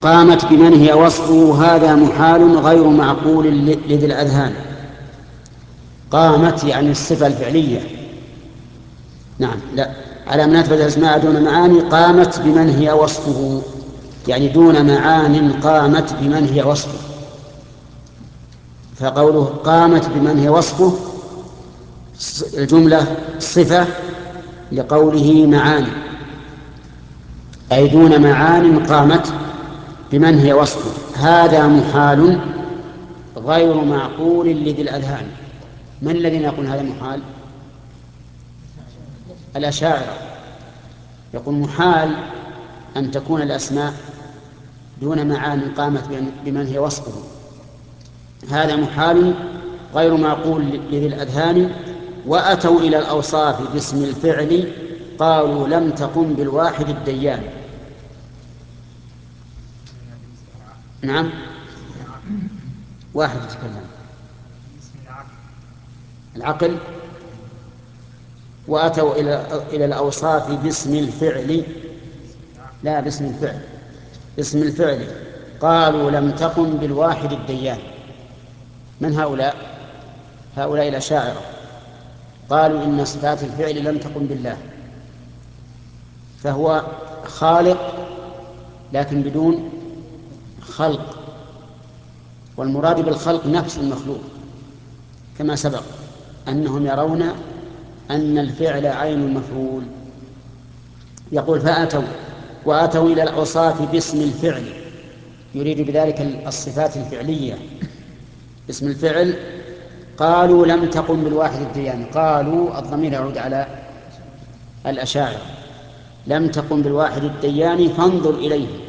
قامت بمن هي وصفه هذا محال غير معقول لذي الأذهان. قامت يعني الصفة الفعلية. نعم، لا، على مناسبة الأسماء دون معاني. قامت بمن هي وصفه يعني دون معان، قامت بمن هي وصفه. فقوله قامت بمن هي وصفه الجملة صفة لقوله معاني، أي دون معان قامت بمن هي وصفه. هذا محال غير معقول لذي الأذهان. من الذين يقول هذا محال؟ الأشاعرة. يقول محال أن تكون الأسماء دون معان قامت بمن هي وصفه. هذا محال غير معقول لذي الأذهان. وأتوا إلى الأوصاف باسم الفعل قالوا لم تقم بالواحد الديان. نعم، واحد يتكلم. العقل. وأتوا إلى الأوصاف باسم الفعل، لا باسم الفعل، اسم الفعل قالوا لم تقم بالواحد الديان. من هؤلاء؟ هؤلاء الأشاعرة. قالوا إن صفات الفعل لم تقم بالله، فهو خالق لكن بدون خلق، والمراد بالخلق نفس المخلوق، كما سبق أنهم يرون أن الفعل عين المفعول. يقول وأتوا إلى الأوصاف باسم الفعل، يريد بذلك الصفات الفعلية اسم الفعل. قالوا لم تقم بالواحد الديان. قالوا الضمير يعود على الأشاعرة. لم تقم بالواحد الديان فانظر إليه.